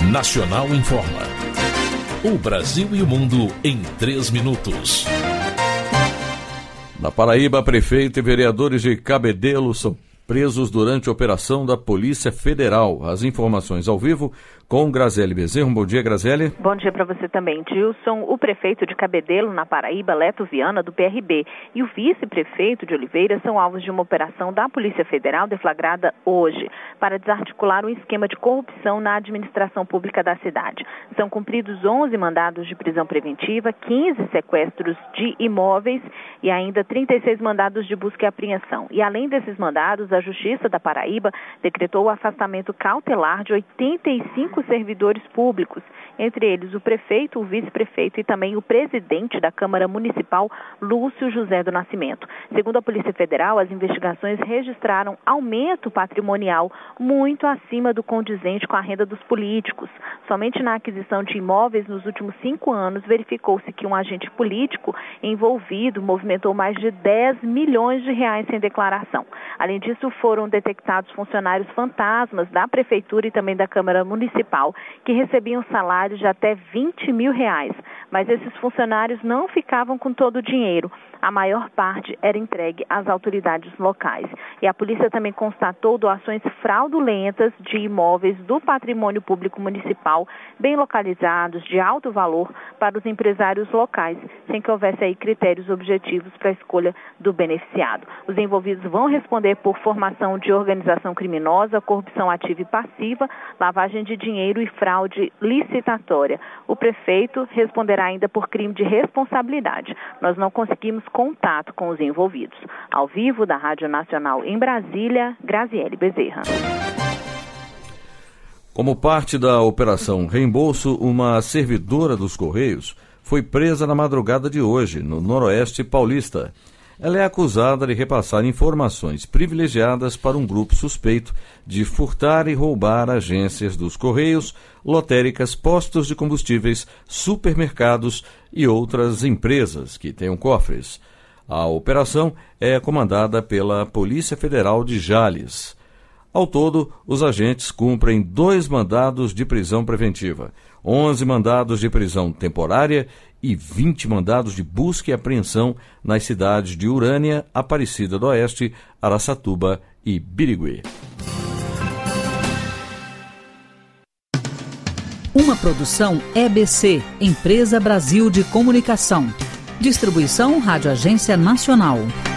Nacional informa. O Brasil e o mundo em 3 minutos. Na Paraíba, prefeito e vereadores de Cabedelo são presos durante a operação da Polícia Federal. As informações ao vivo com Graziele Bezerra. Bom dia, Graziele. Bom dia para você também, Dilson. O prefeito de Cabedelo, na Paraíba, Leto Viana, do PRB, e o vice-prefeito de Oliveira são alvos de uma operação da Polícia Federal deflagrada hoje para desarticular um esquema de corrupção na administração pública da cidade. São cumpridos 11 mandados de prisão preventiva, 15 sequestros de imóveis e ainda 36 mandados de busca e apreensão. E além desses mandados, a Justiça da Paraíba decretou o afastamento cautelar de 85 servidores públicos, entre eles o prefeito, o vice-prefeito e também o presidente da Câmara Municipal, Lúcio José do Nascimento. Segundo a Polícia Federal, as investigações registraram aumento patrimonial muito acima do condizente com a renda dos políticos. Somente na aquisição de imóveis nos últimos 5 anos, verificou-se que um agente político envolvido movimentou mais de 10 milhões de reais sem declaração. Além disso, foram detectados funcionários fantasmas da Prefeitura e também da Câmara Municipal que recebiam salários de até 20 mil reais. Mas esses funcionários não ficavam com todo o dinheiro. A maior parte era entregue às autoridades locais. E a polícia também constatou doações fraudulentas de imóveis do patrimônio público municipal, bem localizados, de alto valor, para os empresários locais, sem que houvesse aí critérios objetivos para a escolha do beneficiado. Os envolvidos vão responder por formação de organização criminosa, corrupção ativa e passiva, lavagem de dinheiro e fraude licitatória. O prefeito responderá ainda por crime de responsabilidade. Nós não conseguimos contato com os envolvidos. Ao vivo da Rádio Nacional em Brasília, Graziele Bezerra. Como parte da Operação Reembolso, uma servidora dos Correios foi presa na madrugada de hoje, no Noroeste Paulista. Ela é acusada de repassar informações privilegiadas para um grupo suspeito de furtar e roubar agências dos Correios, lotéricas, postos de combustíveis, supermercados e outras empresas que tenham cofres. A operação é comandada pela Polícia Federal de Jales. Ao todo, os agentes cumprem 2 mandados de prisão preventiva, 11 mandados de prisão temporária e 20 mandados de busca e apreensão nas cidades de Urânia, Aparecida do Oeste, Araçatuba e Birigui. Uma produção EBC, Empresa Brasil de Comunicação. Distribuição Rádio Agência Nacional.